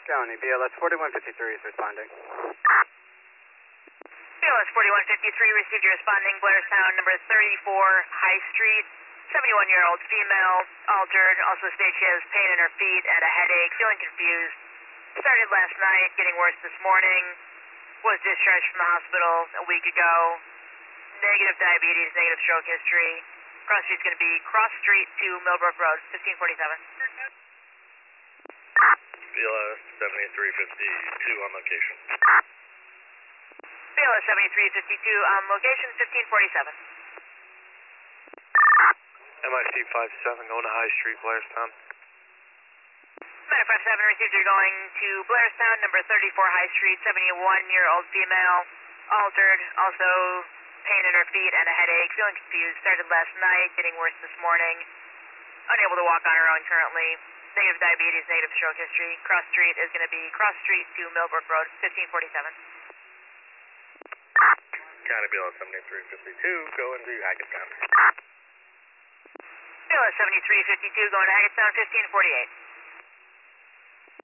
County, BLS 4153 is responding. BLS 4153 received your responding, Blairstown, number 34 High Street. 71-year-old female, altered, also states she has pain in her feet and a headache, feeling confused. Started last night, getting worse this morning. Was discharged from the hospital a week ago. Negative diabetes, negative stroke history. Cross street's going to be Cross Street to Millbrook Road, 1547. BLS 7352 on location. BLS 7352 on location, 1547. MIC 57 going to High Street, Blairstown. Matter 57 received, you're going to Blairstown, number 34 High Street, 71-year-old female, altered, also pain in her feet and a headache, feeling confused, started last night, getting worse this morning, unable to walk on her own currently, negative diabetes, negative stroke history. Cross Street is going to be Cross Street to Millbrook Road, 1547. County BLS 7352 going to Hackettstown. BLS 7352 going to Hackettstown, 1548.